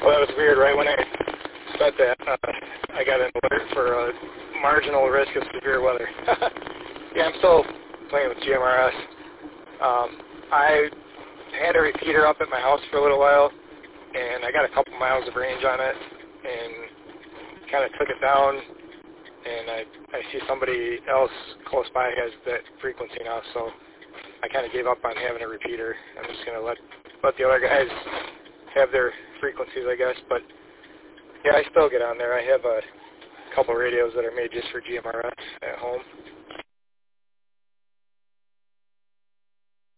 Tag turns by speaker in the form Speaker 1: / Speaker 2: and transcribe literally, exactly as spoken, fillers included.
Speaker 1: Well, that was weird. Right when I said that, uh, I got an alert for a marginal risk of severe weather. Yeah, I'm still playing with G M R S. Um, I had a repeater up at my house for a little while, and I got a couple miles of range on it, and kind of took it down, and I, I see somebody else close by has that frequency now, so I kind of gave up on having a repeater. I'm just going to let let the other guys have their frequencies, I guess, but yeah, I still get on there. I have a couple radios that are made just for G M R S at home.